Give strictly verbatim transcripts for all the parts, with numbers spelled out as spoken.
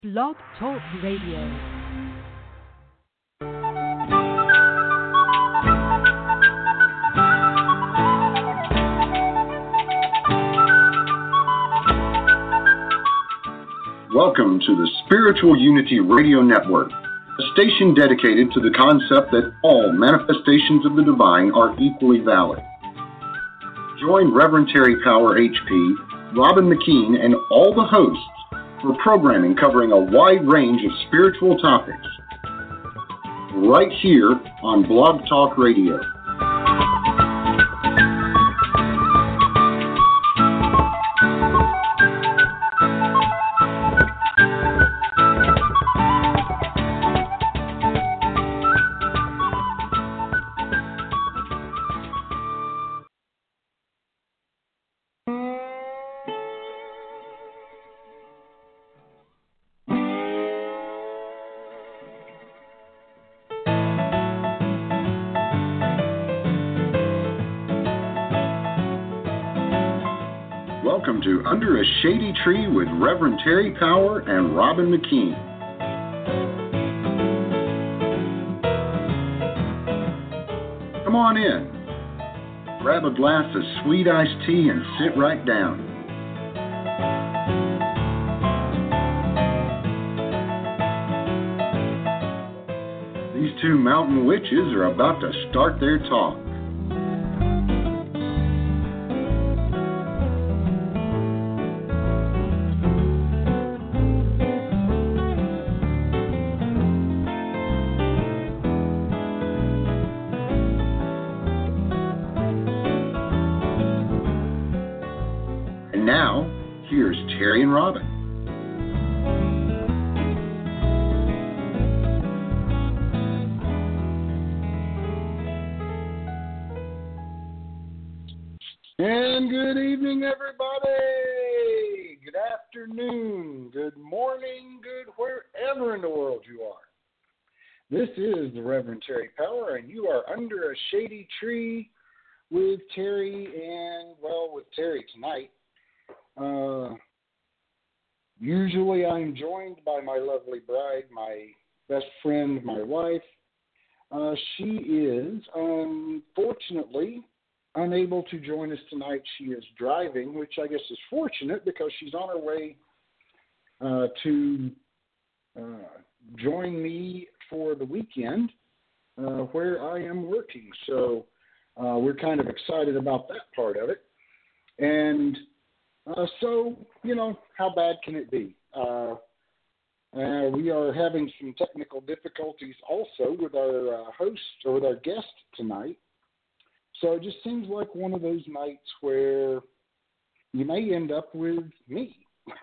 Blog Talk Radio. Welcome to the Spiritual Unity Radio Network, a station dedicated to the concept that all manifestations of the divine are equally valid. Join Reverend Terry Power H P, Robin McKean, and all the hosts for programming covering a wide range of spiritual topics, right here on Blog Talk Radio. Welcome to Under a Shady Tree with Reverend Terry Power and Robin McKean. Come on in. Grab a glass of sweet iced tea and sit right down. These two mountain witches are about to start their talk. Now, here's Terry and Robin. And good evening, everybody. Good afternoon, good morning, good wherever in the world you are. This is the Reverend Terry Power, and you are under a shady tree with Terry and, well, with Terry tonight. Uh, usually I'm joined by my lovely bride, my best friend, my wife. Uh, she is unfortunately unable to join us tonight. She is driving, which I guess is fortunate because she's on her way uh, to uh, join me for the weekend uh, where I am working. So uh, we're kind of excited about that part of it. And Uh, so, you know, how bad can it be? Uh, uh, we are having some technical difficulties also with our uh, host or with our guest tonight. So it just seems like one of those nights where you may end up with me.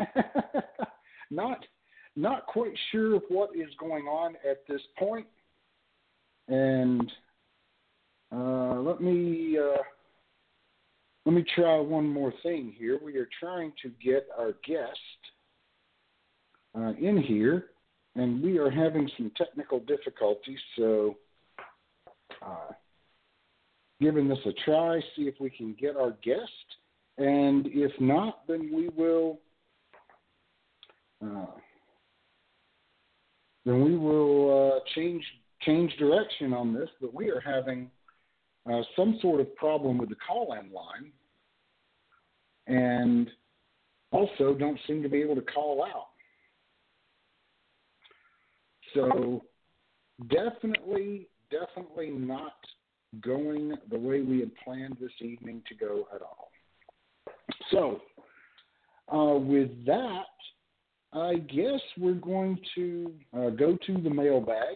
not, not quite sure of what is going on at this point. And uh, let me... Uh, Let me try one more thing here. We are trying to get our guest uh, in here, and we are having some technical difficulties, so uh, giving this a try, see if we can get our guest, and if not, then we will uh, then we will uh, change change direction on this, but we are having Uh, some sort of problem with the call-in line, and also don't seem to be able to call out. So definitely, definitely not going the way we had planned this evening to go at all. So uh, with that, I guess we're going to uh, go to the mailbag,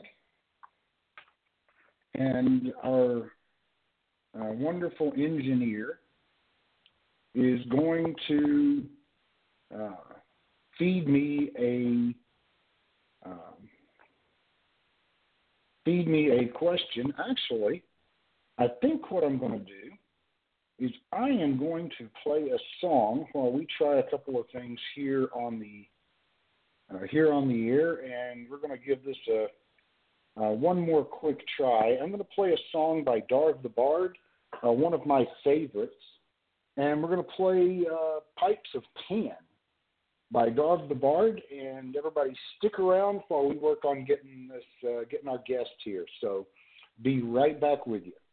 and our Uh, wonderful engineer is going to uh, feed me a um, feed me a question. Actually, I think what I'm going to do is I am going to play a song while we try a couple of things here on the uh, here on the air, and we're going to give this a uh, one more quick try. I'm going to play a song by Darv the Bard, uh, one of my favorites, and we're going to play uh, Pipes of Pan by Dog the Bard, and everybody stick around while we work on getting this, uh, getting our guest here. So be right back with you.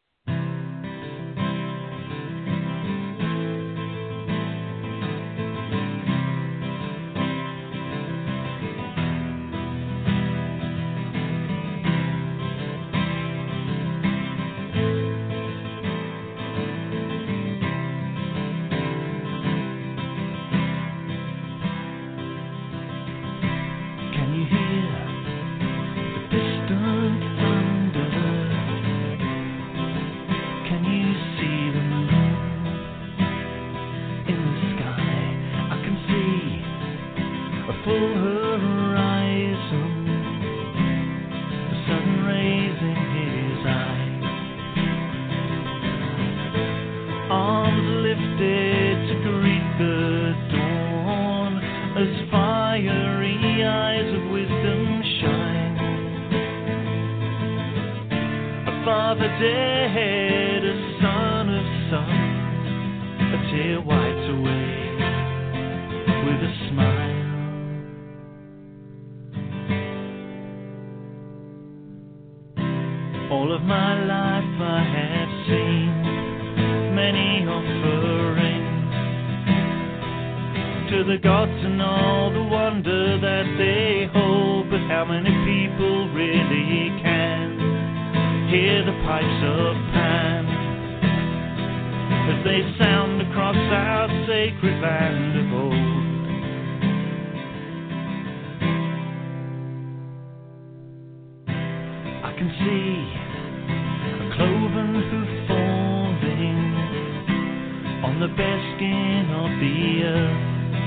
All of my life I have seen many offerings to the gods and all the wonder that they hold, but how many people really can hear the pipes of Pan as they sound across our sacred land of old? I can see a cloven hoof falling on the bare skin of the earth.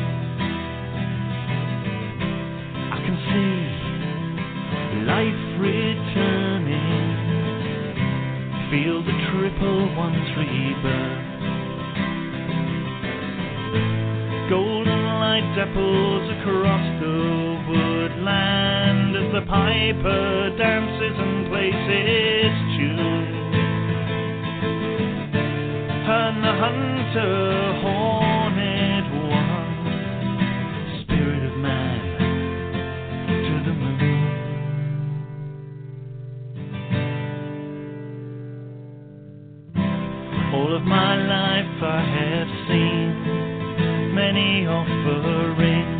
I can see life returning, feel the triple one's rebirth. Golden light dapples across the woodland as the piper dances and plays his tune, and the hunter horned one, spirit of man, to the moon. All of my life I have seen many offerings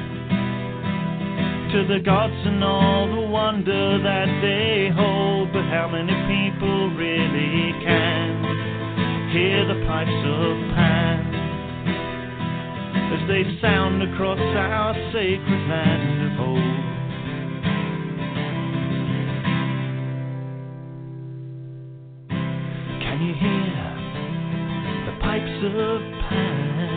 to the gods and all the wonder that they hold, but how many people really can hear the pipes of Pan as they sound across our sacred land of old? Can you hear the pipes of Pan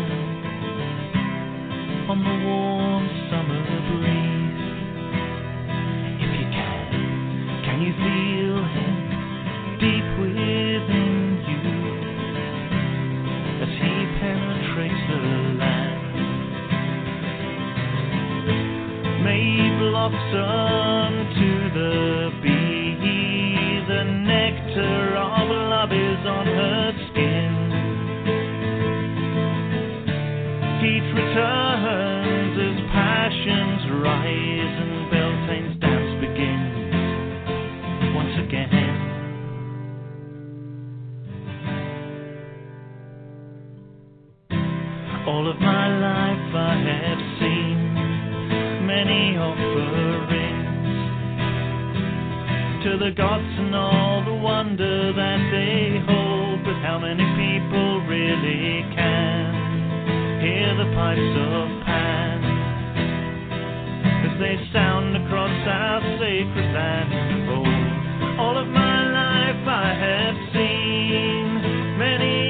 on the warm summer breeze? If you can, can you feel him deep within you as he penetrates the land? May blossom to the bee, the nectar of love is on her skin. Heat returns as passions rise and Beltane's dance begins once again. All of my life I have seen many offerings to the gods and all the wonder that they hold, but how many people really can hear the pipes of Pan as they sound across our sacred land of old? All of my life I have seen many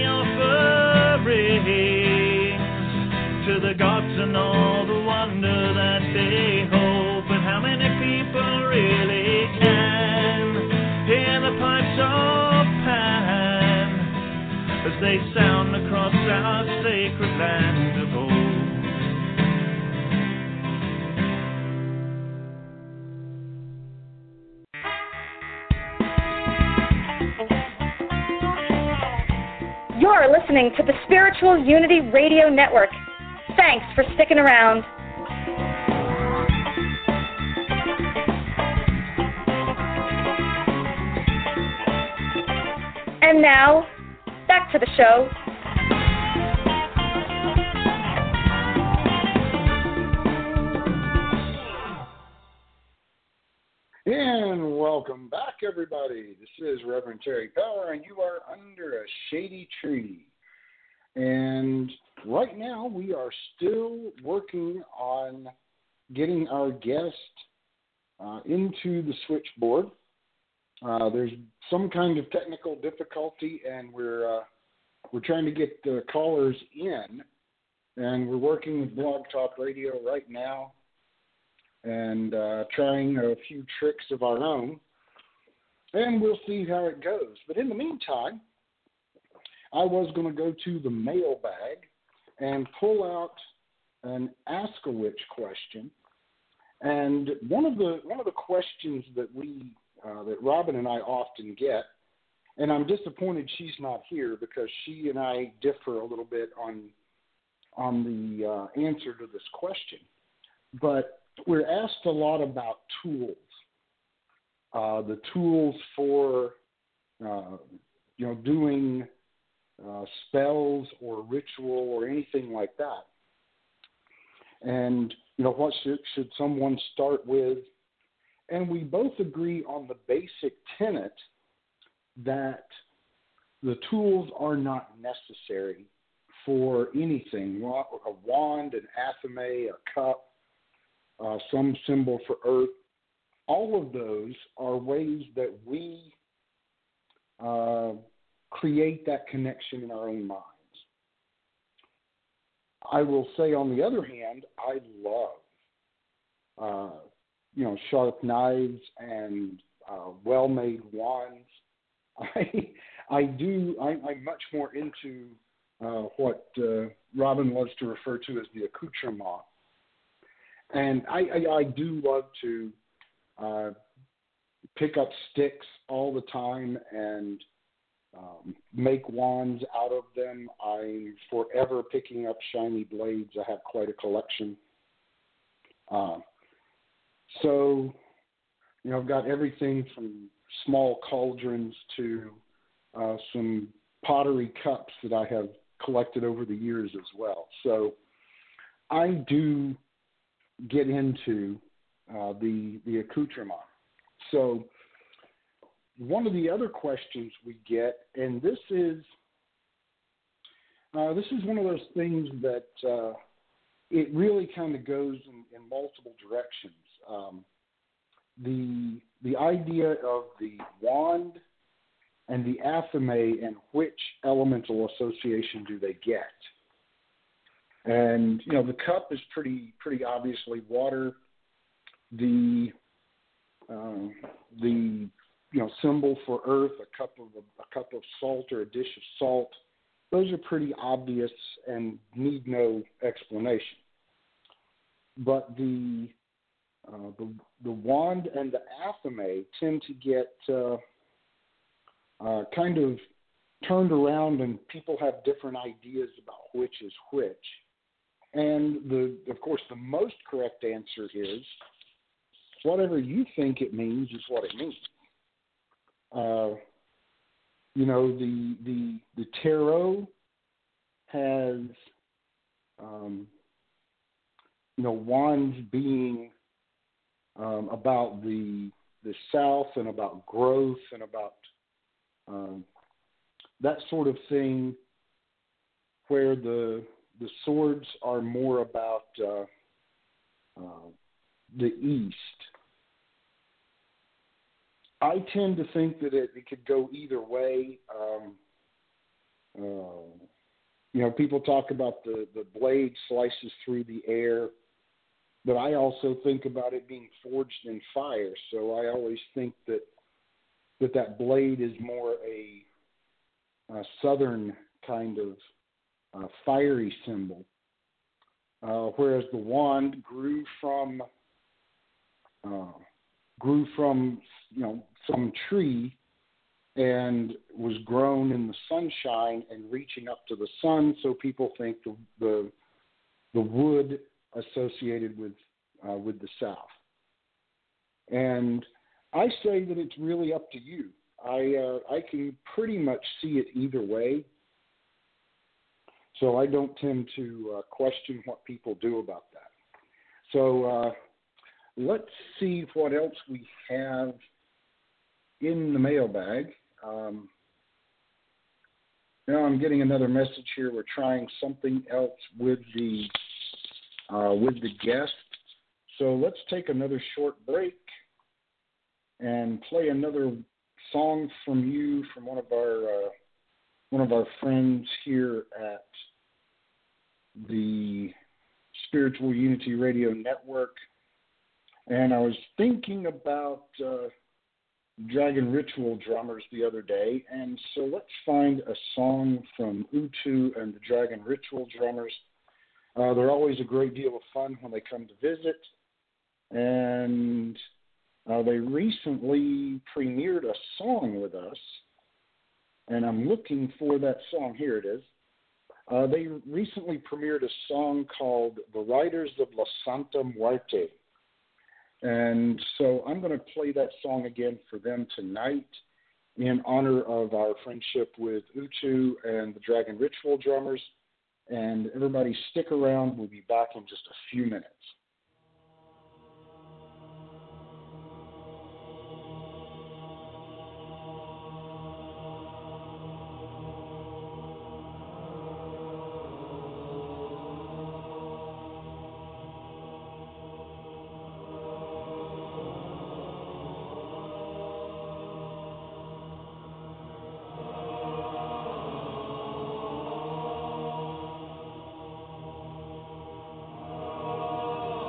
offerings to the gods and all the wonder that they hold, but how many people really can hear the pipes of Pan as they sound across our sacred land of old? You're listening to the Spiritual Unity Radio Network, Thanks for sticking around. And now, back to the show. And welcome back, everybody. This is Reverend Terry Power, and you are under a shady tree. And right now, we are still working on getting our guest uh, into the switchboard. Uh, there's some kind of technical difficulty, and we're uh, we're trying to get the callers in. And we're working with Blog Talk Radio right now, and uh, trying a few tricks of our own, and we'll see how it goes. But in the meantime, I was going to go to the mailbag and pull out an Ask-A-Witch question. And one of the one of the questions that we uh, that Robin and I often get, and I'm disappointed she's not here because she and I differ a little bit on on the uh, answer to this question, but we're asked a lot about tools, uh, the tools for, uh, you know, doing uh, spells or ritual or anything like that. And, you know, what should, should someone start with? And we both agree on the basic tenet that the tools are not necessary for anything. A wand, an athame, a cup, Uh, some symbol for earth. All of those are ways that we uh, create that connection in our own minds. I will say, on the other hand, I love, uh, you know, sharp knives and uh, well-made wands. I, I do. I, I'm much more into uh, what uh, Robin loves to refer to as the accoutrement. And I, I, I do love to uh, pick up sticks all the time and um, make wands out of them. I'm forever picking up shiny blades. I have quite a collection. Uh, so, you know, I've got everything from small cauldrons to uh, some pottery cups that I have collected over the years as well. So I do get into uh, the the accoutrement. So one of the other questions we get, and this is uh, this is one of those things that uh, it really kind of goes in, in multiple directions. Um, the the idea of the wand and the athame, and which elemental association do they get? And, you know, the cup is pretty pretty obviously water. The uh, the you know symbol for earth, a cup of a, a cup of salt or a dish of salt. Those are pretty obvious and need no explanation. But the uh, the the wand and the athame tend to get uh, uh, kind of turned around, and people have different ideas about which is which. And, the, of course, the most correct answer is whatever you think it means is what it means. Uh, you know, the the the tarot has, um, you know, wands being um, about the the South and about growth and about um, that sort of thing, where the the swords are more about uh, uh, the East. I tend to think that it, it could go either way. Um, uh, you know, people talk about the, the blade slices through the air, but I also think about it being forged in fire. So I always think that that, that blade is more a, a southern kind of Uh, fiery symbol, uh, whereas the wand grew from uh, grew from you know some tree and was grown in the sunshine and reaching up to the sun. So people think the the, the wood associated with uh, with the South. And I say that it's really up to you. I uh, I can pretty much see it either way. So I don't tend to uh, question what people do about that. So uh, let's see what else we have in the mailbag. Um, now I'm getting another message here. We're trying something else with the uh, with the guest. So let's take another short break and play another song from you, from one of our uh, one of our friends here at the Spiritual Unity Radio Network. And I was thinking about uh, Dragon Ritual Drummers the other day, and so let's find a song from Utu and the Dragon Ritual Drummers. Uh, they're always a great deal of fun when they come to visit, and uh, they recently premiered a song with us, and I'm looking for that song. Here it is. Uh, they recently premiered a song called The Riders of La Santa Muerte. And so I'm going to play that song again for them tonight in honor of our friendship with Utu and the Dragon Ritual Drummers. And everybody stick around. We'll be back in just a few minutes. Oh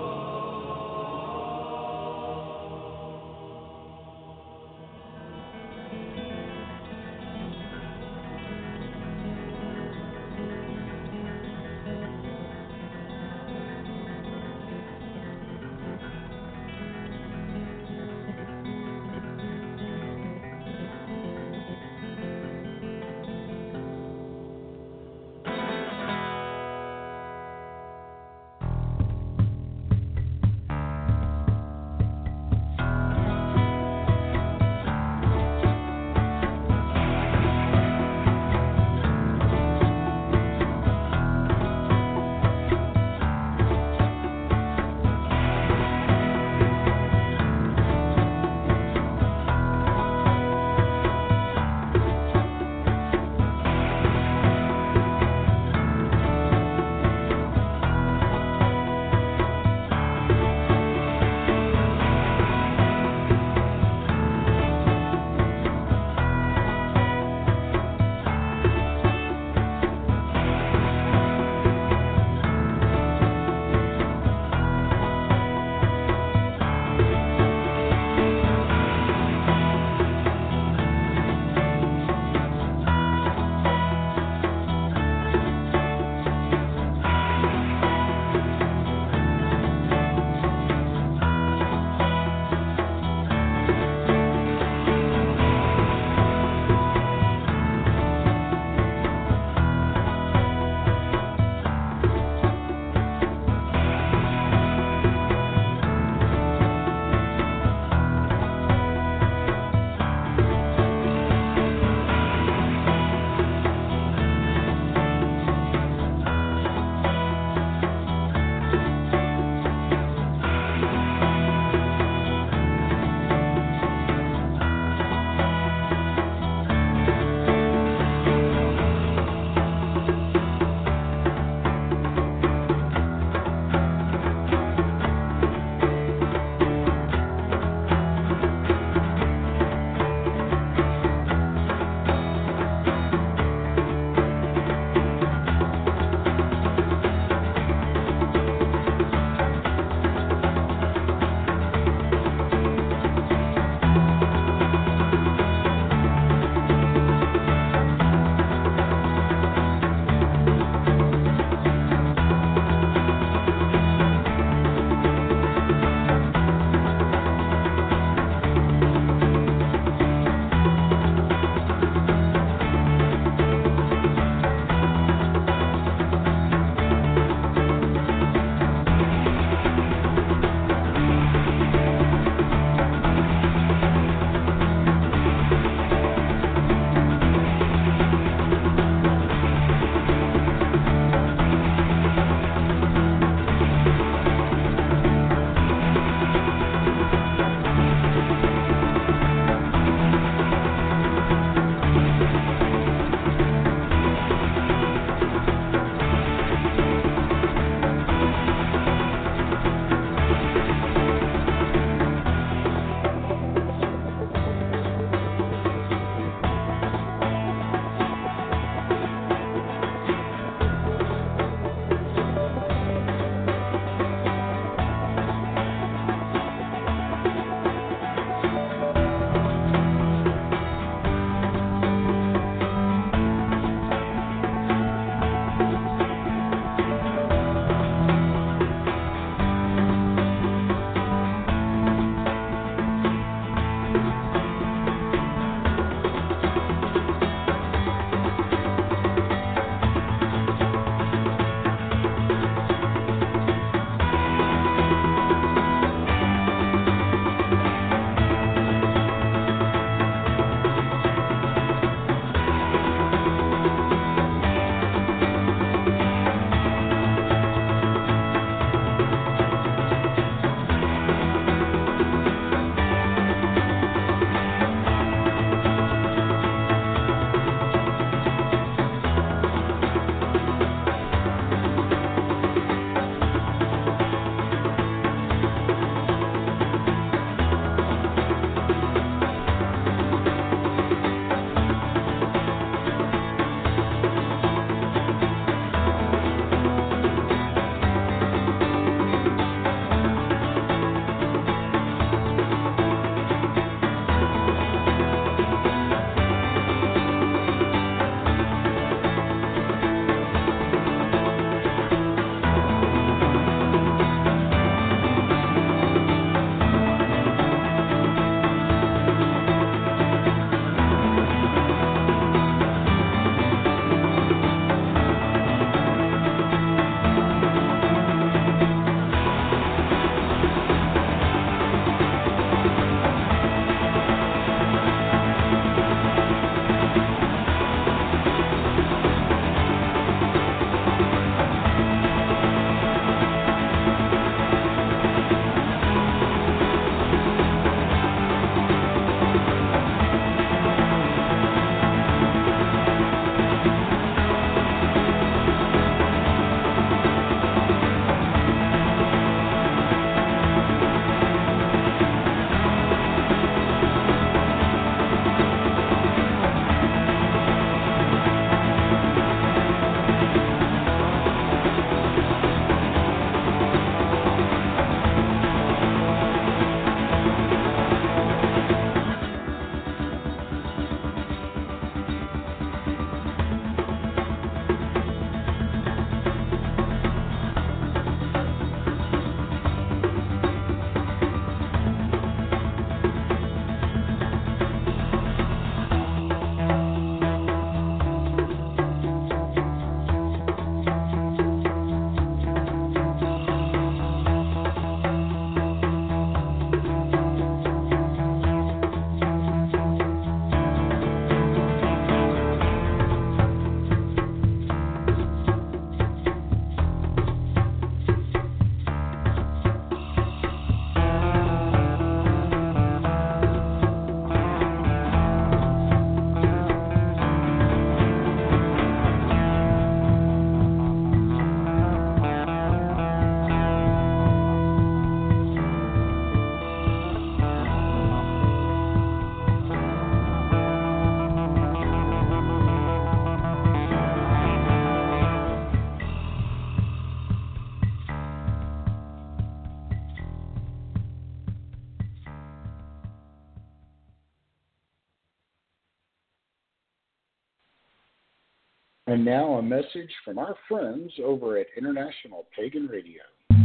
And now a message from our friends over at International Pagan Radio.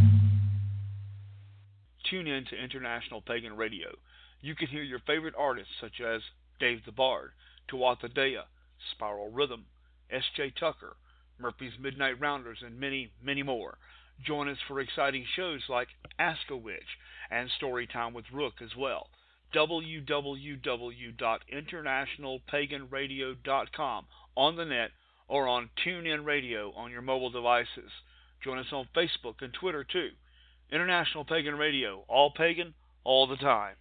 Tune in to International Pagan Radio. You can hear your favorite artists such as Dave the Bard, Tuatha Dea, Spiral Rhythm, S J Tucker, Murphy's Midnight Rounders, and many, many more. Join us for exciting shows like Ask a Witch and Storytime with Rook as well. w w w dot international pagan radio dot com on the net or on TuneIn Radio on your mobile devices. Join us on Facebook and Twitter too. International Pagan Radio, all pagan, all the time.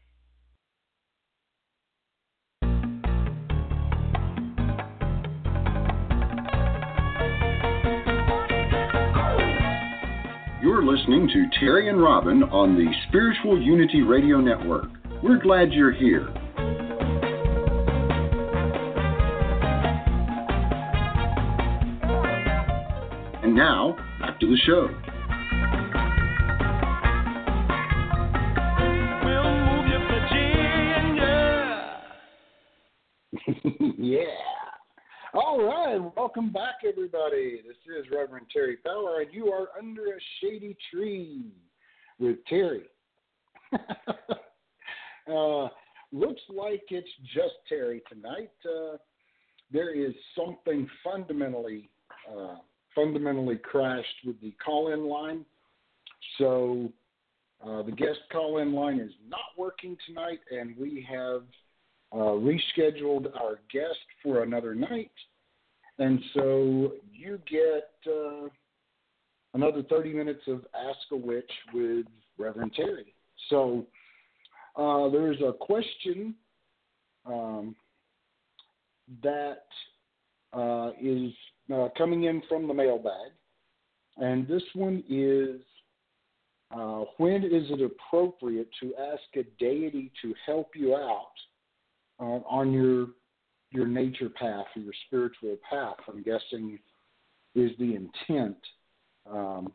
You're listening to Terry and Robin on the Spiritual Unity Radio Network. We're glad you're here. And now, back to the show. We'll move you, Virginia. Yeah. All right. Welcome back, everybody. This is Reverend Terry Fowler, and you are under a shady tree with Terry. uh, looks like it's just Terry tonight. Uh, there is something fundamentally uh, fundamentally crashed with the call-in line. So uh, the guest call-in line is not working tonight, and we have uh, rescheduled our guest for another night. And so you get uh, another thirty minutes of Ask a Witch with Reverend Terry. So uh, there's a question um, that uh, is uh, coming in from the mailbag. And this one is, uh, when is it appropriate to ask a deity to help you out uh, on your your nature path or your spiritual path? I'm guessing is the intent. Um,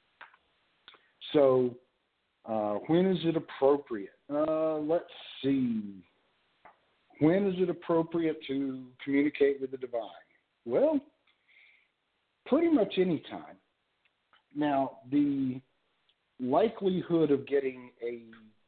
so uh, when is it appropriate? Uh, let's see. When is it appropriate to communicate with the divine? Well, pretty much any time. Now, the likelihood of getting a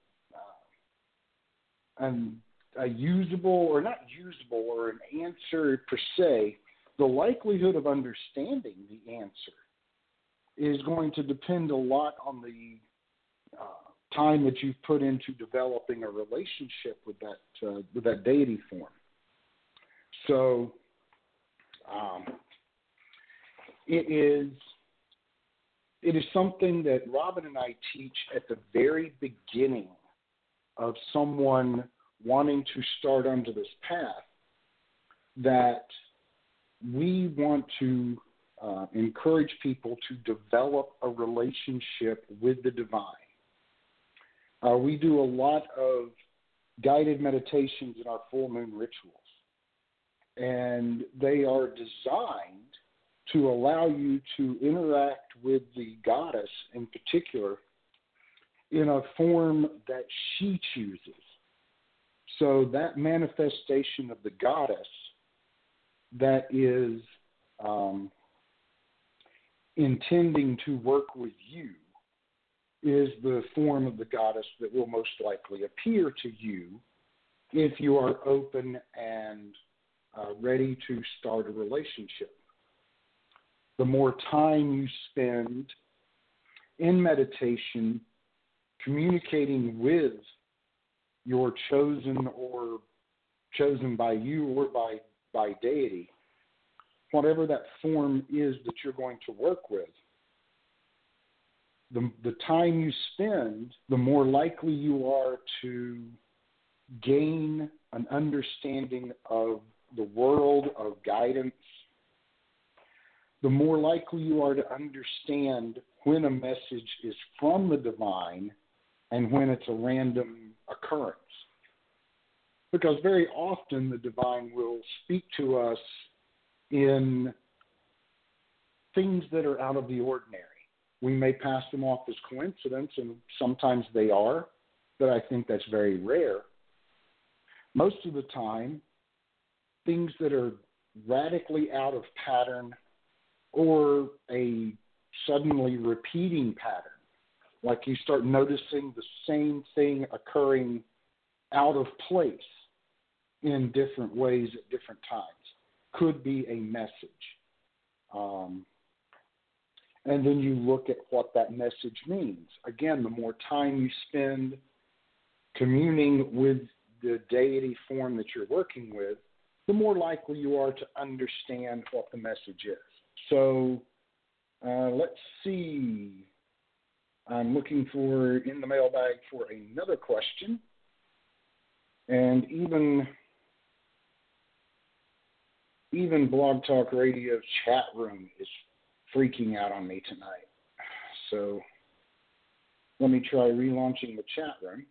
uh, an, a usable or not usable or an answer per se, the likelihood of understanding the answer is going to depend a lot on the uh, time that you've put into developing a relationship with that uh, with that deity form. So um, it is it is something that Robin and I teach at the very beginning of someone wanting to start onto this path, that we want to uh, encourage people to develop a relationship with the divine. Uh, we do a lot of guided meditations in our full moon rituals, and they are designed to allow you to interact with the goddess in particular in a form that she chooses. So that manifestation of the goddess that is um, intending to work with you is the form of the goddess that will most likely appear to you if you are open and uh, ready to start a relationship. The more time you spend in meditation communicating with your chosen or chosen by you or by, by deity, whatever that form is that you're going to work with, the, the time you spend, the more likely you are to gain an understanding of the world of guidance, the more likely you are to understand when a message is from the divine and when it's a random occurrence. Because very often the divine will speak to us in things that are out of the ordinary. We may pass them off as coincidence, and sometimes they are, but I think that's very rare. Most of the time, things that are radically out of pattern or a suddenly repeating pattern. Like you start noticing the same thing occurring out of place in different ways at different times. Could be a message. Um, and then you look at what that message means. Again, the more time you spend communing with the deity form that you're working with, the more likely you are to understand what the message is. So uh, let's see. I'm looking for in the mailbag for another question. And even even Blog Talk Radio chat room is freaking out on me tonight. So let me try relaunching the chat room.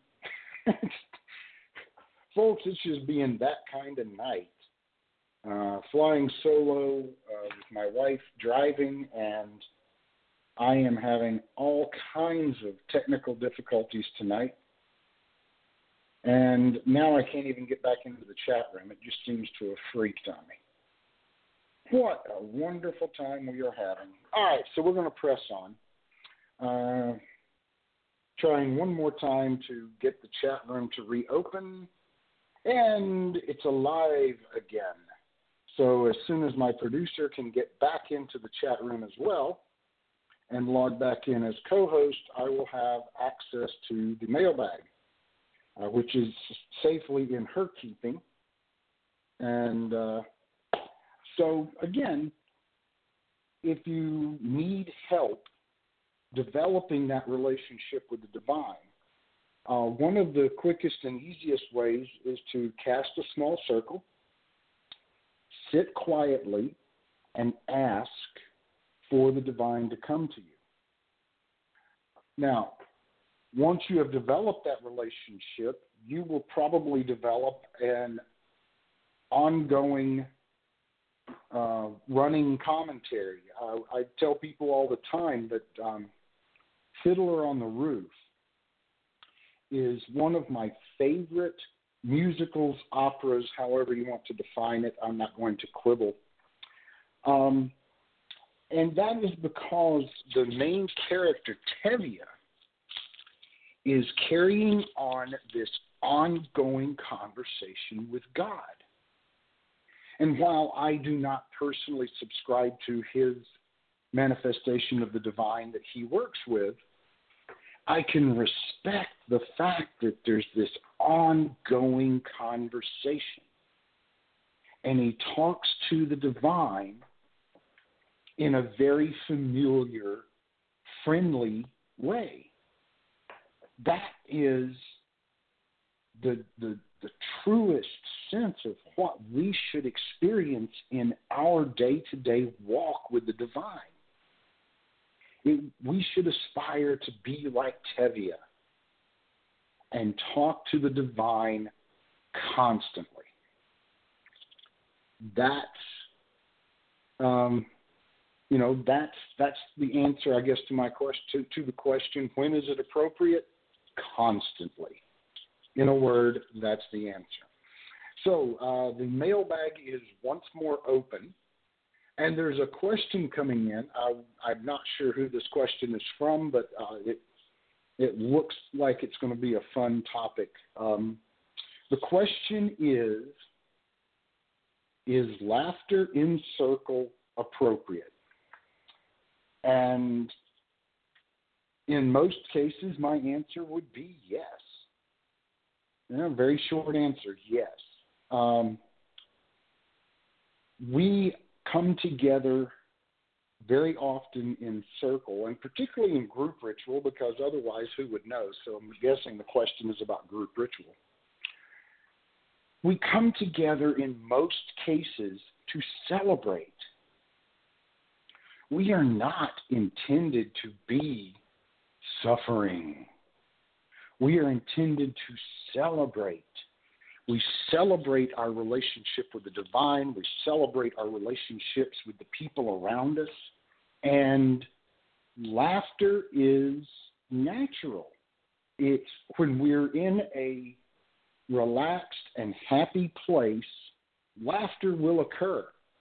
Folks, it's just being that kind of night. Uh, flying solo uh, with my wife driving, and I am having all kinds of technical difficulties tonight. And now I can't even get back into the chat room. It just seems to have freaked on me. What a wonderful time we are having. All right, so we're going to press on. Uh, trying one more time to get the chat room to reopen. And it's alive again. So as soon as my producer can get back into the chat room as well and log back in as co-host, I will have access to the mailbag, uh, which is safely in her keeping. And uh, so, again, if you need help developing that relationship with the divine, uh, one of the quickest and easiest ways is to cast a small circle, sit quietly, and ask for the divine to come to you. Now, once you have developed that relationship, you will probably develop an ongoing uh, running commentary. Uh, I tell people all the time that um, Fiddler on the Roof is one of my favorite musicals, operas, however you want to define it. I'm not going to quibble. Um, and that is because the main character, Tevye, is carrying on this ongoing conversation with God. And while I do not personally subscribe to his manifestation of the divine that he works with, I can respect the fact that there's this ongoing conversation. And he talks to the divine in a very familiar, friendly way. That is the, the, the truest sense of what we should experience in our day-to-day walk with the divine. It, we should aspire to be like Tevye and talk to the divine constantly. That's, um, you know, that's that's the answer, I guess, to my question, to, to the question: when is it appropriate? Constantly. In a word, that's the answer. So uh, the mailbag is once more open. And there's a question coming in. I, I'm not sure who this question is from, but uh, it it looks like it's going to be a fun topic. Um, the question is, is laughter in circle appropriate? And in most cases, my answer would be yes. Yeah, very short answer, yes. Um, we come together very often in circle, and particularly in group ritual, because otherwise who would know? So I'm guessing the question is about group ritual. We come together in most cases to celebrate. We are not intended to be suffering. We are intended to celebrate. We celebrate our relationship with the divine. We celebrate our relationships with the people around us. And laughter is natural. It's when we're in a relaxed and happy place, laughter will occur.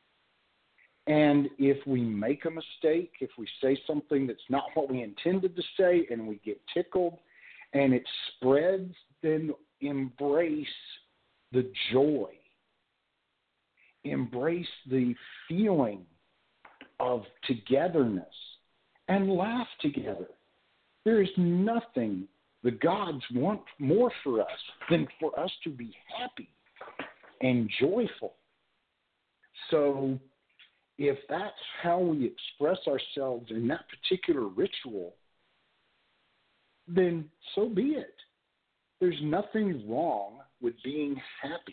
And if we make a mistake, if we say something that's not what we intended to say and we get tickled and it spreads, then embrace the joy. Embrace the feeling of togetherness and laugh together. There is nothing the gods want more for us than for us to be happy and joyful. So if that's how we express ourselves in that particular ritual, then so be it. There's nothing wrong with being happy.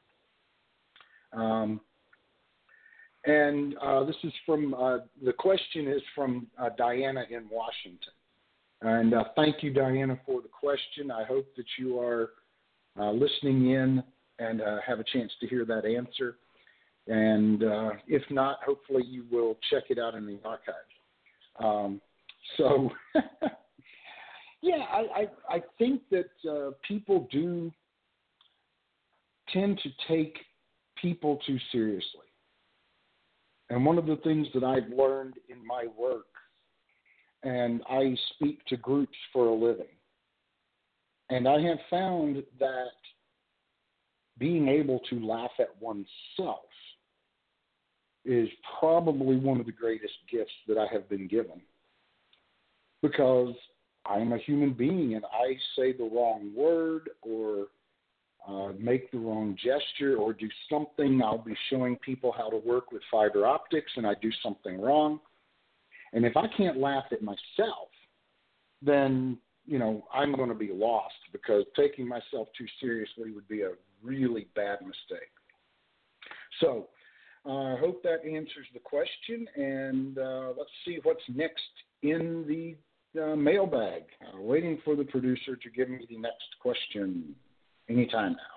Um, and uh, this is from, uh, the question is from uh, Diana in Washington. And uh, thank you, Diana, for the question. I hope that you are uh, listening in and uh, have a chance to hear that answer. And uh, if not, hopefully you will check it out in the archives. Um, so, yeah, I, I, I think that uh, people do tend to take people too seriously. And one of the things that I've learned in my work, and I speak to groups for a living, and I have found that being able to laugh at oneself is probably one of the greatest gifts that I have been given, because I'm a human being and I say the wrong word or uh, make the wrong gesture or do something. I'll be showing people how to work with fiber optics and I do something wrong. And if I can't laugh at myself, then, you know, I'm going to be lost, because taking myself too seriously would be a really bad mistake. So I uh, hope that answers the question, and uh, let's see what's next in the uh, mailbag. Uh, waiting for the producer to give me the next question anytime now.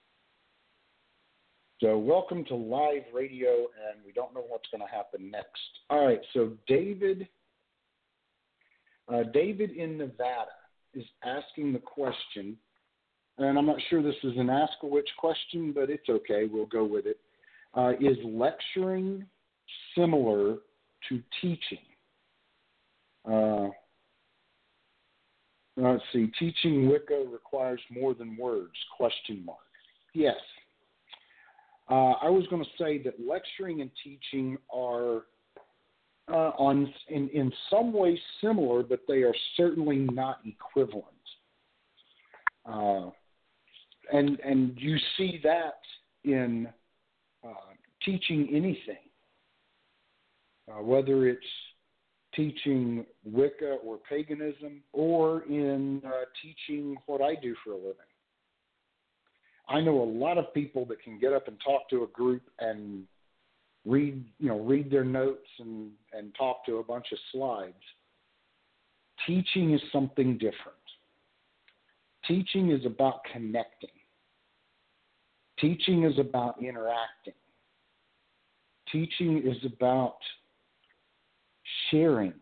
So welcome to live radio, and we don't know what's going to happen next. All right, so David, uh, David in Nevada is asking the question, and I'm not sure this is an ask-a-witch question, but it's okay. We'll go with it. Uh, is lecturing similar to teaching? Uh, let's see. Teaching Wicca requires more than words, question mark. Yes. Uh, I was going to say that lecturing and teaching are uh, on in, in some ways similar, but they are certainly not equivalent. Uh, and and you see that in uh, teaching anything, uh, whether it's teaching Wicca or paganism, or in uh, teaching what I do for a living. I know a lot of people that can get up and talk to a group and read, you know, read their notes and, and talk to a bunch of slides. Teaching is something different. Teaching is about connecting. Teaching is about interacting. Teaching is about sharing.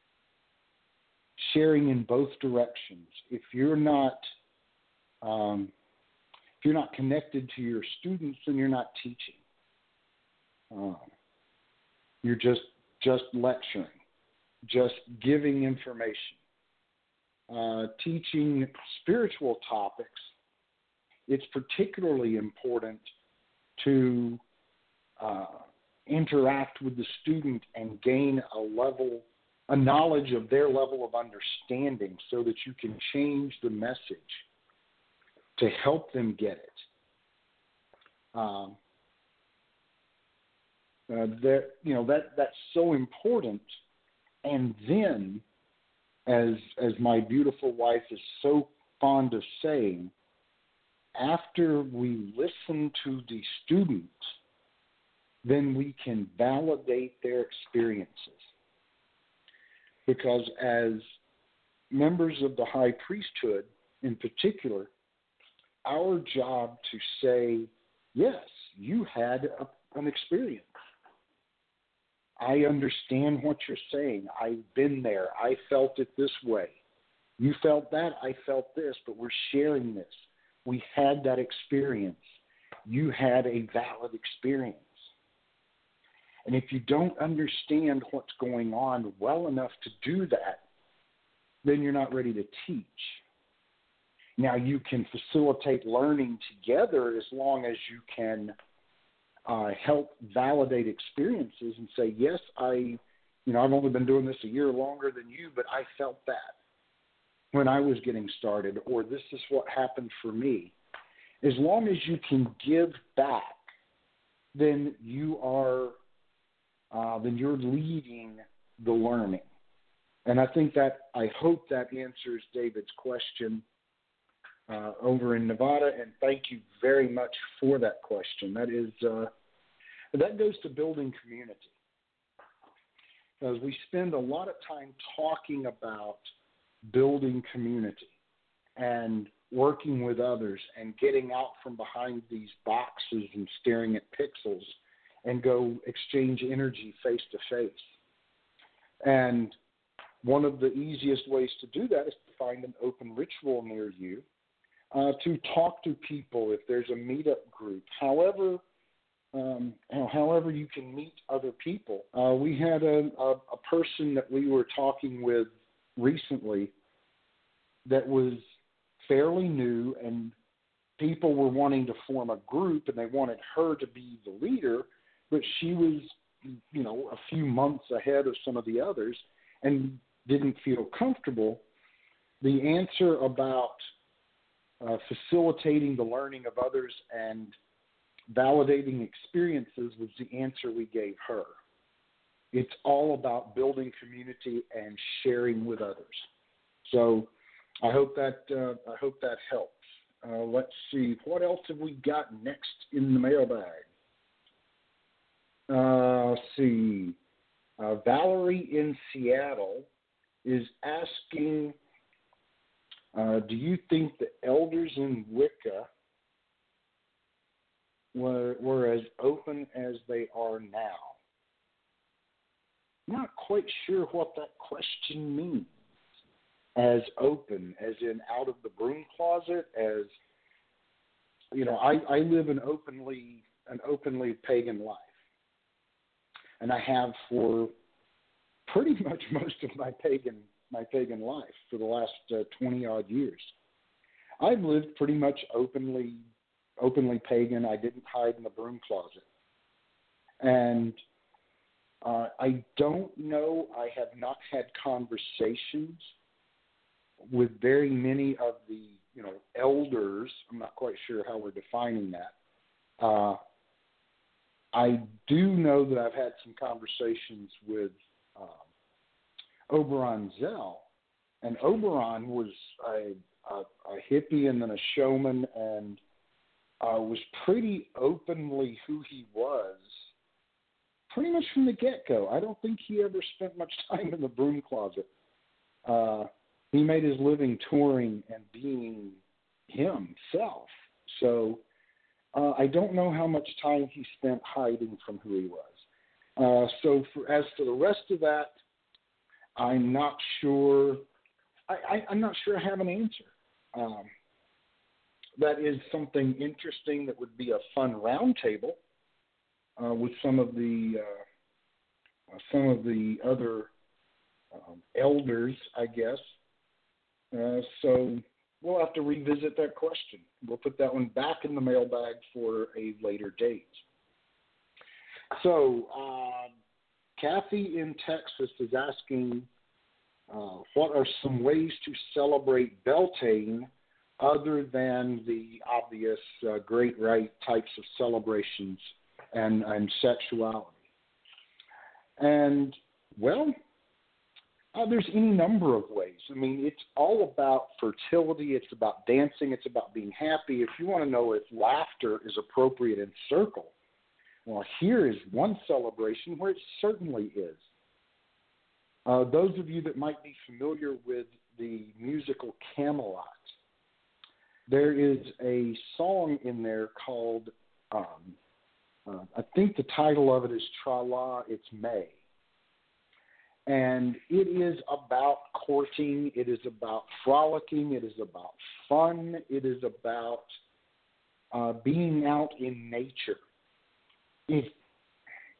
Sharing in both directions. If you're not um, if you're not connected to your students, then you're not teaching. Um, you're just just lecturing, just giving information. Uh, teaching spiritual topics, it's particularly important to uh, interact with the student and gain a level, a knowledge of their level of understanding, so that you can change the message to help them get it. Um, uh, that you know that that's so important. And then, as as my beautiful wife is so fond of saying, after we listen to the student, then we can validate their experiences. Because as members of the high priesthood in particular, our job to say, yes, you had a, an experience. I understand what you're saying. I've been there. I felt it this way. You felt that. I felt this, but we're sharing this. We had that experience. You had a valid experience. And if you don't understand what's going on well enough to do that, then you're not ready to teach. Now, you can facilitate learning together as long as you can uh, help validate experiences and say, yes, I, you know, I've only been doing this a year longer than you, but I felt that when I was getting started, or this is what happened for me. As long as you can give back, then you are, uh, then you're leading the learning. And I think that, I hope that answers David's question uh, over in Nevada, and thank you very much for that question. That is, uh, that goes to building community. As we spend a lot of time talking about building community and working with others and getting out from behind these boxes and staring at pixels and go exchange energy face to face. And one of the easiest ways to do that is to find an open ritual near you, uh, to talk to people if there's a meetup group, however, um, however you can meet other people. Uh, we had a, a, a person that we were talking with recently that was fairly new, and people were wanting to form a group, and they wanted her to be the leader, but she was, you know, a few months ahead of some of the others and didn't feel comfortable. The answer about uh, facilitating the learning of others and validating experiences was the answer we gave her. It's all about building community and sharing with others. So I hope that uh, I hope that helps. Uh, let's see, what else have we got next in the mailbag? Uh, let's see. Uh, Valerie in Seattle is asking, uh, do you think the elders in Wicca were, were as open as they are now? Not quite sure what that question means. As open, as in out of the broom closet, as, you know, I, I live an openly an openly pagan life. And I have for pretty much most of my pagan my pagan life for the last uh, twenty odd years. I've lived pretty much openly openly pagan. I didn't hide in the broom closet. And uh, I don't know, I have not had conversations with very many of the, you know, elders. I'm not quite sure how we're defining that. Uh, I do know that I've had some conversations with um, Oberon Zell, and Oberon was a, a, a hippie and then a showman, and uh, was pretty openly who he was pretty much from the get-go. I don't think he ever spent much time in the broom closet. Uh, He made his living touring and being himself. So uh, I don't know how much time he spent hiding from who he was. Uh, so for, as for the rest of that, I'm not sure. I, I, I'm not sure I have an answer. Um, that is something interesting that would be a fun roundtable uh, with some of the uh, uh, some of the other um, elders, I guess. Uh, so we'll have to revisit that question. We'll put that one back in the mailbag for a later date. So uh, Kathy in Texas is asking, uh, what are some ways to celebrate Beltane other than the obvious uh, great rite types of celebrations and, and sexuality? And, well, Uh, there's any number of ways. I mean, it's all about fertility. It's about dancing. It's about being happy. If you want to know if laughter is appropriate in circle, well, here is one celebration where it certainly is. Uh, those of you that might be familiar with the musical Camelot, there is a song in there called, um, uh, I think the title of it is Tra-La, It's May. And it is about courting, it is about frolicking, it is about fun, it is about uh, being out in nature. If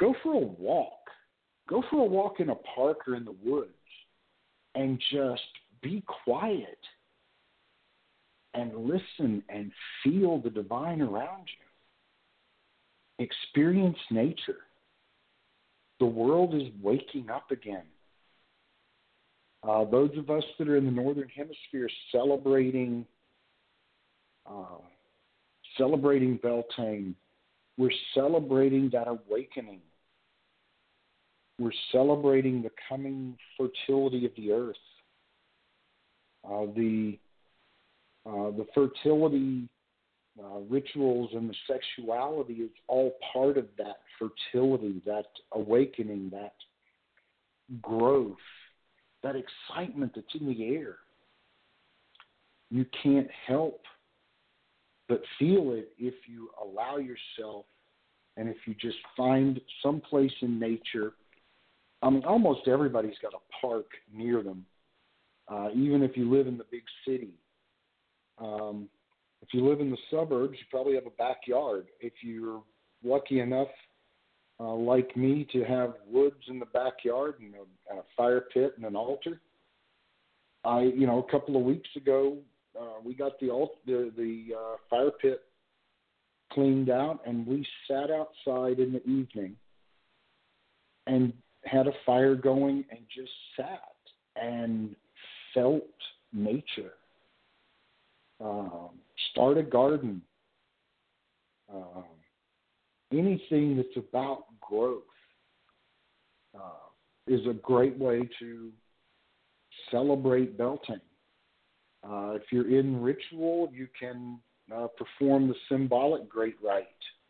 go for a walk. Go for a walk in a park or in the woods and just be quiet and listen and feel the divine around you. Experience nature. The world is waking up again. Uh, those of us that are in the Northern Hemisphere celebrating uh, celebrating Beltane, we're celebrating that awakening. We're celebrating the coming fertility of the earth. Uh, the uh, the fertility uh, rituals and the sexuality is all part of that fertility, that awakening, that growth, that excitement that's in the air. You can't help but feel it if you allow yourself and if you just find some place in nature. I mean, almost everybody's got a park near them, uh, even if you live in the big city. Um, if you live in the suburbs, you probably have a backyard. If you're lucky enough, uh, like me, to have woods in the backyard and a, and a fire pit and an altar, I, you know, a couple of weeks ago, uh, we got the alt- the, the uh, fire pit cleaned out, and we sat outside in the evening and had a fire going and just sat and felt nature. Um, start a garden. Um, anything that's about growth uh, is a great way to celebrate Beltane. Uh, if you're in ritual, you can uh, perform the symbolic great rite,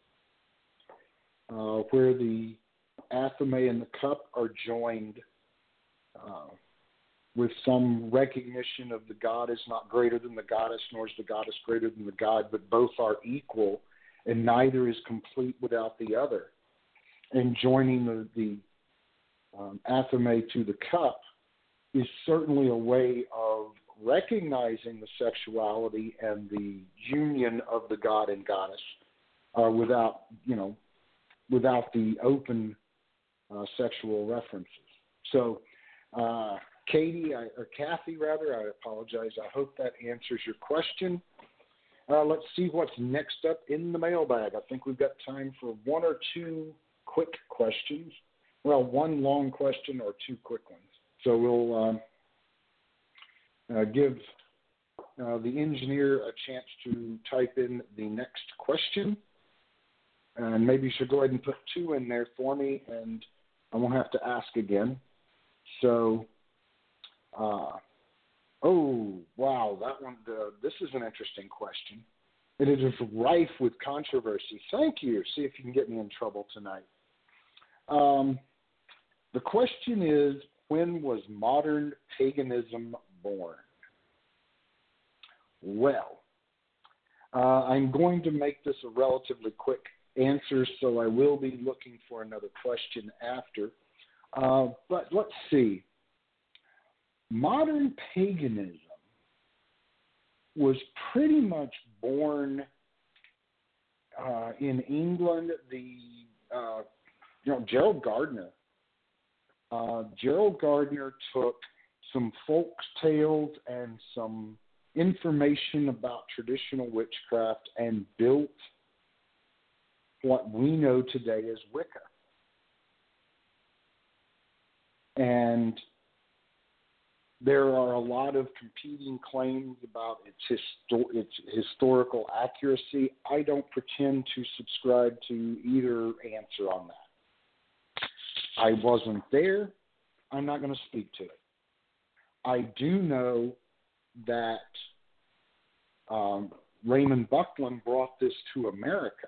uh, where the athame and the cup are joined uh, with some recognition of the god is not greater than the goddess, nor is the goddess greater than the god, but both are equal, and neither is complete without the other. And joining the, the um, athame to the cup is certainly a way of recognizing the sexuality and the union of the god and goddess uh, without, you know, without the open uh, sexual references. So, uh, Katie, I, or Kathy, rather, I apologize. I hope that answers your question. Uh, let's see what's next up in the mailbag. I think we've got time for one or two quick questions. Well, one long question or two quick ones. So we'll um, uh, give uh, the engineer a chance to type in the next question. And maybe you should go ahead and put two in there for me, and I won't have to ask again. So, uh, oh, wow, that one, uh, this is an interesting question. It is rife with controversy. Thank you. See if you can get me in trouble tonight. Um, the question is, when was modern paganism born? Well, uh, I'm going to make this a relatively quick answer, so I will be looking for another question after. Uh, but let's see. Modern paganism was pretty much born uh, in England. The uh, you know Gerald Gardner. Uh, Gerald Gardner took some folk tales and some information about traditional witchcraft and built what we know today as Wicca. And there are a lot of competing claims about its, histo- its historical accuracy. I don't pretend to subscribe to either answer on that. I wasn't there. I'm not going to speak to it. I do know that um, Raymond Buckland brought this to America,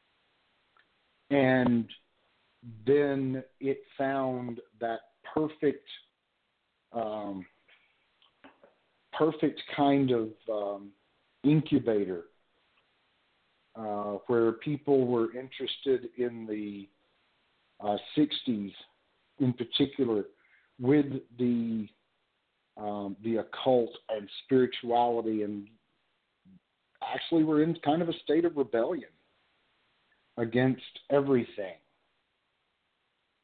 and then it found that perfect um, perfect kind of um, incubator uh, where people were interested in the uh, sixties in particular with the um, the occult and spirituality, and actually were in kind of a state of rebellion against everything.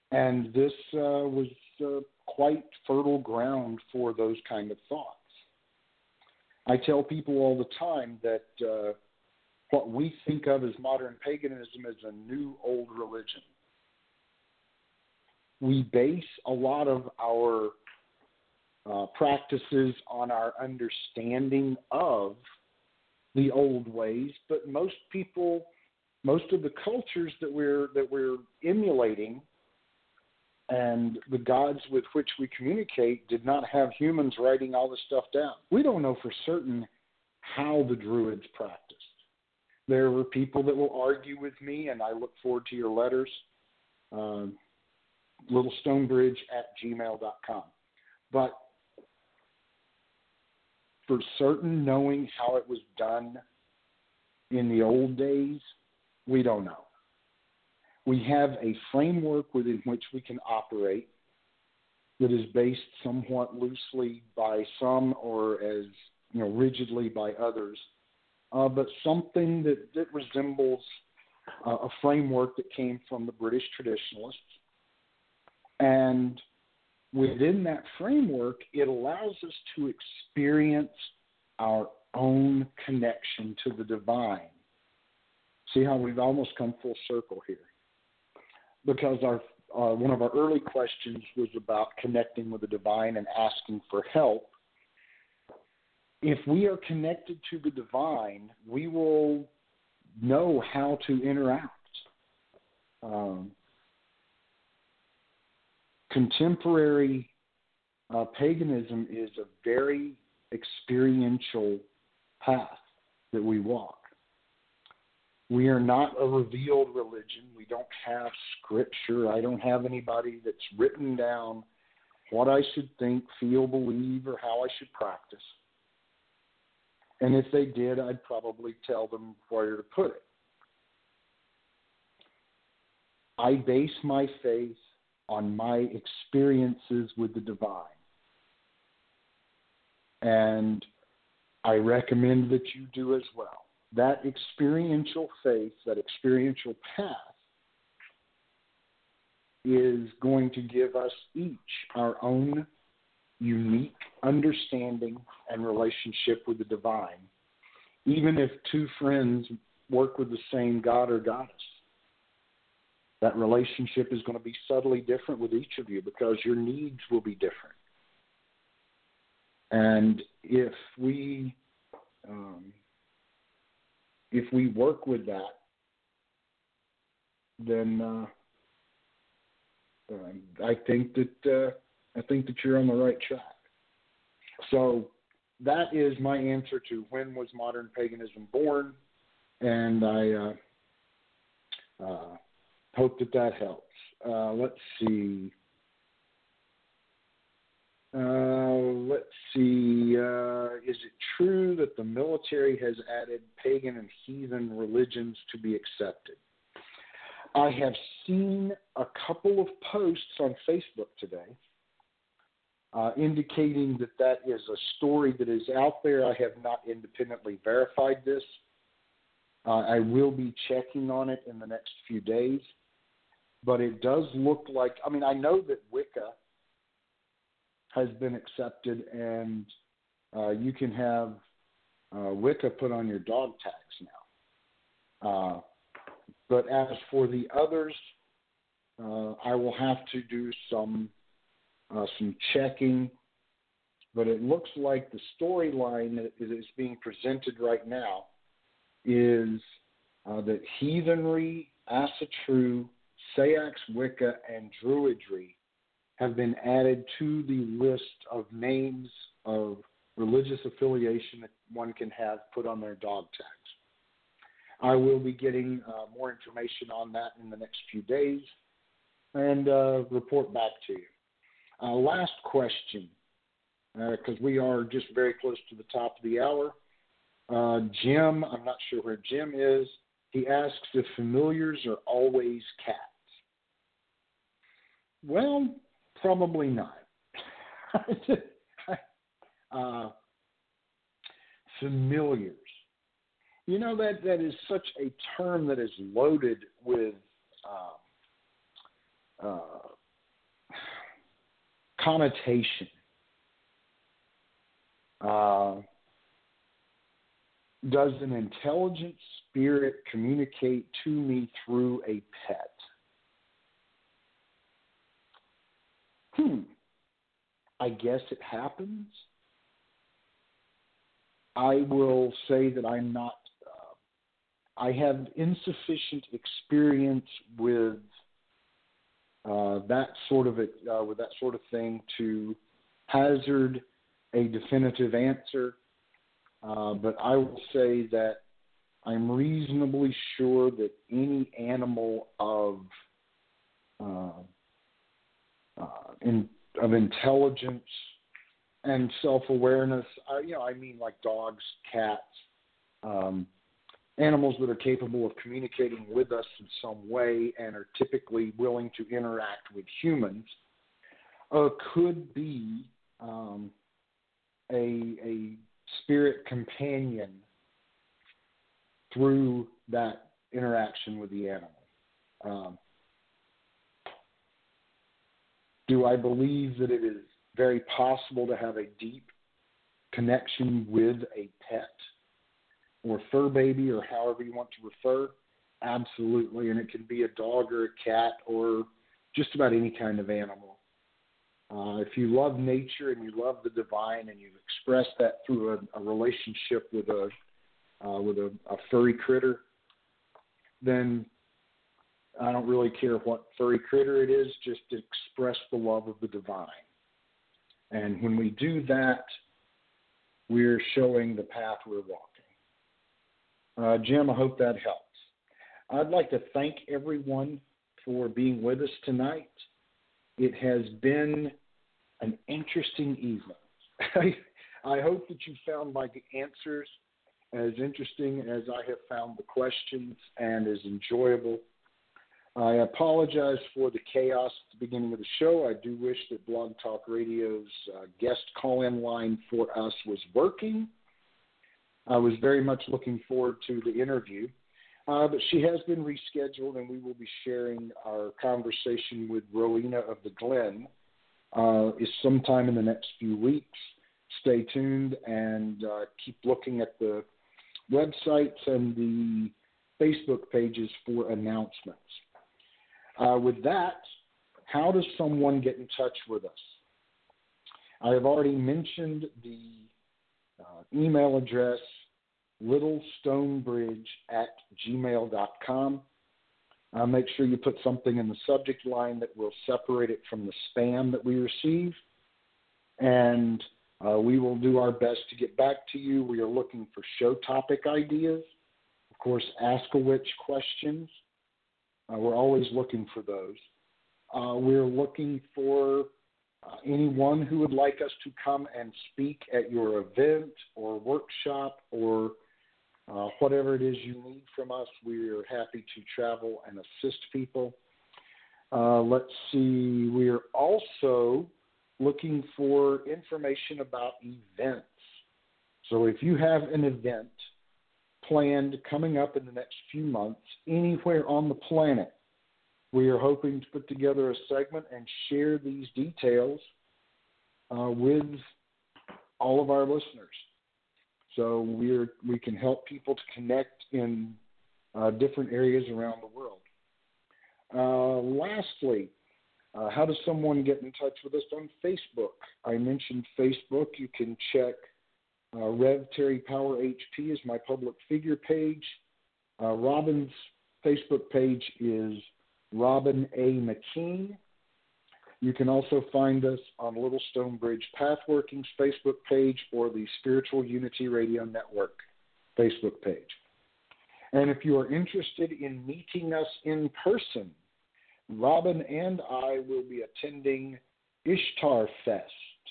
And this uh, was uh, quite fertile ground for those kind of thoughts. I tell people all the time that uh, what we think of as modern paganism is a new old religion. We base a lot of our uh, practices on our understanding of the old ways, but most people, most of the cultures that we're that we're emulating and the gods with which we communicate did not have humans writing all this stuff down. We don't know for certain how the Druids practiced. There were people that will argue with me, and I look forward to your letters, uh, littlestonebridge at gmail dot com. But for certain, knowing how it was done in the old days, we don't know. We have a framework within which we can operate that is based somewhat loosely by some or as you know rigidly by others, uh, but something that, that resembles uh, a framework that came from the British traditionalists. And within that framework, it allows us to experience our own connection to the divine. See how we've almost come full circle here. Because our uh, one of our early questions was about connecting with the divine and asking for help. If we are connected to the divine, we will know how to interact. Um, contemporary uh, paganism is a very experiential path that we walk. We are not a revealed religion. We don't have scripture. I don't have anybody that's written down what I should think, feel, believe, or how I should practice. And if they did, I'd probably tell them where to put it. I base my faith on my experiences with the divine. And I recommend that you do as well. That experiential faith, that experiential path, is going to give us each our own unique understanding and relationship with the divine, even if two friends work with the same god or goddess. That relationship is going to be subtly different with each of you because your needs will be different. And if we um, if we work with that, then uh, uh, I think that uh, I think that you're on the right track. So that is my answer to when was modern paganism born, and I uh, uh, hope that that helps. Uh, let's see. Uh, let's see. Uh, is it true that the military has added pagan and heathen religions to be accepted? I have seen a couple of posts on Facebook today uh, indicating that that is a story that is out there. I have not independently verified this. Uh, I will be checking on it in the next few days. But it does look like, I mean, I know that Wicca has been accepted, and uh, you can have uh, Wicca put on your dog tags now. Uh, but as for the others, uh, I will have to do some uh, some checking. But it looks like the storyline that is being presented right now is uh, that heathenry, Asatru, Sayax, Wicca, and Druidry have been added to the list of names of religious affiliation that one can have put on their dog tags. I will be getting uh, more information on that in the next few days and uh, report back to you. Uh, last question, because uh, we are just very close to the top of the hour. Uh, Jim, I'm not sure where Jim is. He asks if familiars are always cats. Well, probably not. uh, familiars. You know, that, that is such a term that is loaded with uh, uh, connotation. Uh, does an intelligent spirit communicate to me through a pet? Hmm. I guess it happens. I will say that I'm not, uh, I have insufficient experience with uh, that sort of it, uh, with that sort of thing to hazard a definitive answer. Uh, but I will say that I'm reasonably sure that any animal of uh, uh, in, of intelligence and self-awareness, I, you know, I mean like dogs, cats, um, animals that are capable of communicating with us in some way and are typically willing to interact with humans, uh, could be um, a, a spirit companion through that interaction with the animal. Um, do I believe that it is very possible to have a deep connection with a pet or fur baby or however you want to refer? Absolutely, and it can be a dog or a cat or just about any kind of animal. Uh, if you love nature and you love the divine and you express that through a, a relationship with a uh, with a, a furry critter, then I don't really care what furry critter it is, just to express the love of the divine. And when we do that, we're showing the path we're walking. Uh, Jim, I hope that helps. I'd like to thank everyone for being with us tonight. It has been an interesting evening. I hope that you found my answers as interesting as I have found the questions and as enjoyable. I apologize for the chaos at the beginning of the show. I do wish that Blog Talk Radio's uh, guest call-in line for us was working. I was very much looking forward to the interview, uh, but she has been rescheduled, and we will be sharing our conversation with Rowena of the Glen uh, is sometime in the next few weeks. Stay tuned and uh, keep looking at the websites and the Facebook pages for announcements. Uh, with that, how does someone get in touch with us? I have already mentioned the uh, email address, littlestonebridge at gmail dot com. Uh, make sure you put something in the subject line that will separate it from the spam that we receive, and uh, we will do our best to get back to you. We are looking for show topic ideas, of course, Ask-A-Witch questions. Uh, we're always looking for those. Uh, we're looking for uh, anyone who would like us to come and speak at your event or workshop or uh, whatever it is you need from us. We are happy to travel and assist people. Uh, let's see. We are also looking for information about events. So if you have an event planned coming up in the next few months anywhere on the planet, we are hoping to put together a segment and share these details uh, with all of our listeners. So we're, we can help people to connect in uh, different areas around the world. Uh, lastly, uh, how does someone get in touch with us on Facebook? I mentioned Facebook. You can check Uh, Rev Terry Power H P is my public figure page. Uh, Robin's Facebook page is Robin A. McKean. You can also find us on Little Stonebridge Pathworking's Facebook page or the Spiritual Unity Radio Network Facebook page. And if you are interested in meeting us in person, Robin and I will be attending Ishtar Fest,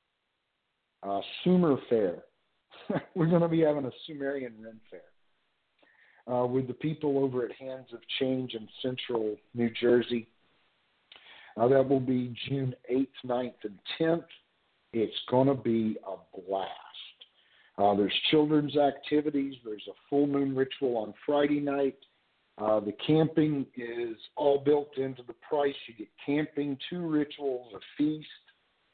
uh, Sumer Fair. We're going to be having a Sumerian Ren Fair uh, with the people over at Hands of Change in Central New Jersey. Uh, that will be June eighth, ninth, and tenth. It's going to be a blast. Uh, there's children's activities. There's a full moon ritual on Friday night. Uh, the camping is all built into the price. You get camping, two rituals, a feast.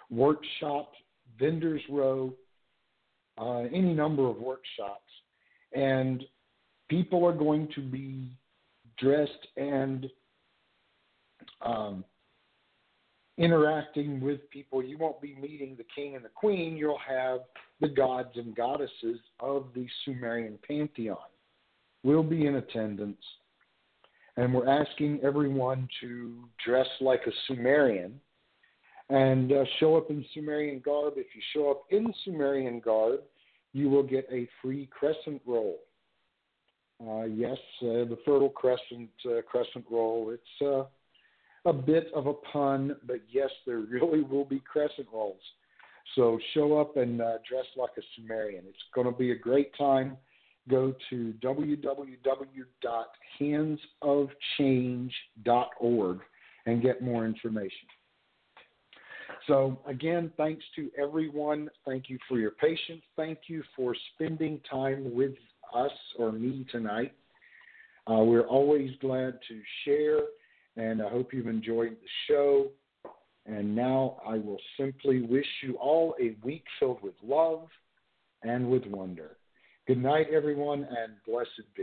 workshops, vendors row, uh, any number of workshops. And people are going to be dressed and um, interacting with people. You won't be meeting the king and the queen. You'll have the gods and goddesses of the Sumerian pantheon. We'll be in attendance. And we're asking everyone to dress like a Sumerian and uh, show up in Sumerian garb. If you show up in Sumerian garb, you will get a free crescent roll. Uh, yes, uh, the Fertile Crescent uh, crescent roll. It's uh, a bit of a pun, but yes, there really will be crescent rolls. So show up and uh, dress like a Sumerian. It's going to be a great time. Go to w w w dot hands of change dot org and get more information. So, again, thanks to everyone. Thank you for your patience. Thank you for spending time with us or me tonight. Uh, we're always glad to share, and I hope you've enjoyed the show. And now I will simply wish you all a week filled with love and with wonder. Good night, everyone, and blessed be.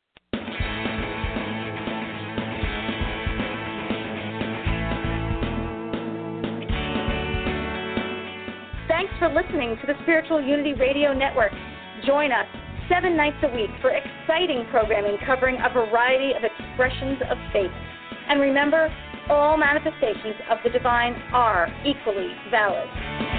Thanks for listening to the Spiritual Unity Radio Network. Join us seven nights a week for exciting programming covering a variety of expressions of faith. And remember, all manifestations of the divine are equally valid.